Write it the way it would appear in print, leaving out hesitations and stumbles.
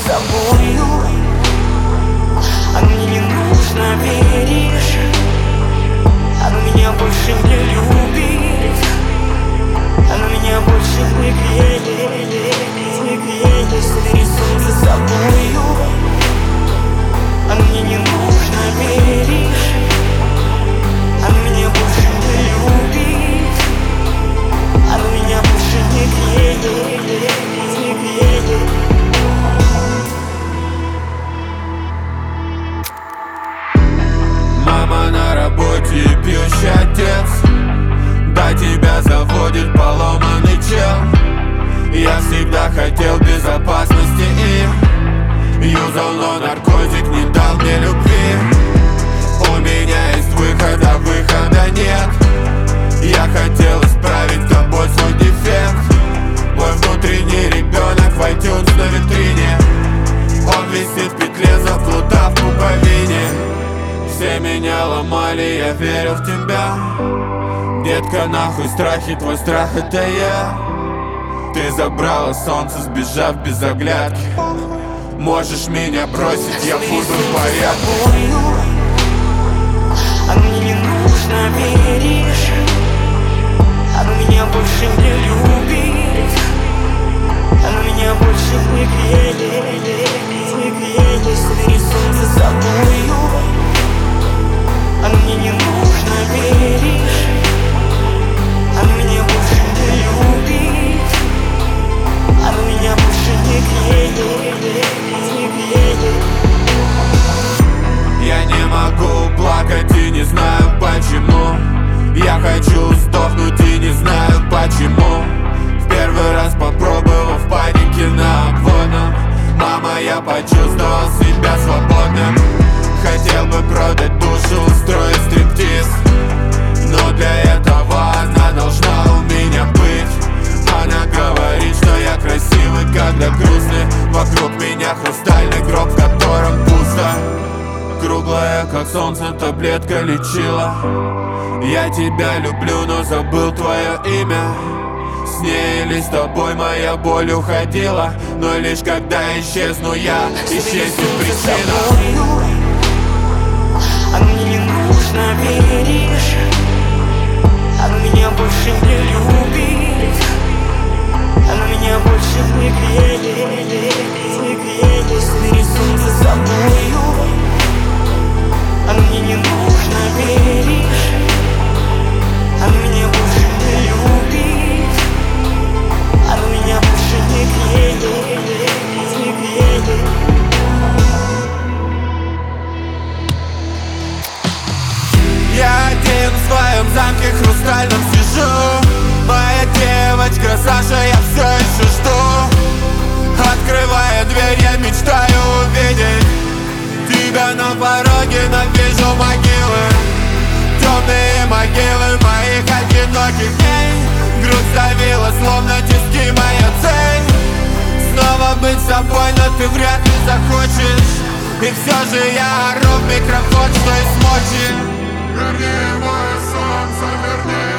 собою, а мне не нужно веришь, она меня больше не любит, она меня больше не греет, не греет. Собери солнце с собою, а мне не нужно веришь, она меня больше не любит, она меня больше не греет, не греет. Мама на работе и пьющий отец, до тебя заводит поломанный чел. Я всегда хотел безопасности и юзал, но наркотик не дал мне любви. У меня есть выход, а выхода нет. Я хотел исправить тобой свой дефект. Мой внутренний ребенок в iTunes на витрине. Он висит в петле, заплутав в пуповине. Все меня ломали, я верил в тебя. Детка, нахуй страхи, твой страх это я. Ты забрала солнце, сбежав без оглядки. Можешь меня бросить, я буду в порядке. А мне не нужно веришь, она меня больше не любит, она меня больше не греет, не греет. Собери солнце с собою, а мне не нужно веришь, она меня больше не любит, она меня больше не греет, не греет. Я не могу плакать и не знаю почему. Я хочу сдохнуть и не знаю почему. В первый раз попробовал в панике на обводном. Мама, я почувствовал себя свободным. Хотел бы продать душу, устроить стриптиз, но для этого она должна у меня быть. Она говорит, что я красивый, когда грустный. Вокруг меня хрустальный гроб, в котором пусто. Круглая, как солнце, таблетка лечила. Я тебя люблю, но забыл твое имя. С ней или с тобой моя боль уходила, но лишь когда исчезну я, исчезнет причина. А мне не нужно веришь, она меня больше не любит, она меня больше не греет, не греет. Собери солнце с собою, а мне не нужно веришь, она меня больше не любит, она меня больше не греет, не греет. Я один в своем замке хрустальном сижу. Моя девочка Саша, я все еще жду. Открывая дверь, я мечтаю увидеть тебя на пороге, но вижу могилы. Темные могилы моих одиноких дней. Грудь давила, словно тиски, моя цель снова быть собой, но ты вряд ли захочешь. И все же я ору в микрофон, что из мочи. Верни мое солнце, верни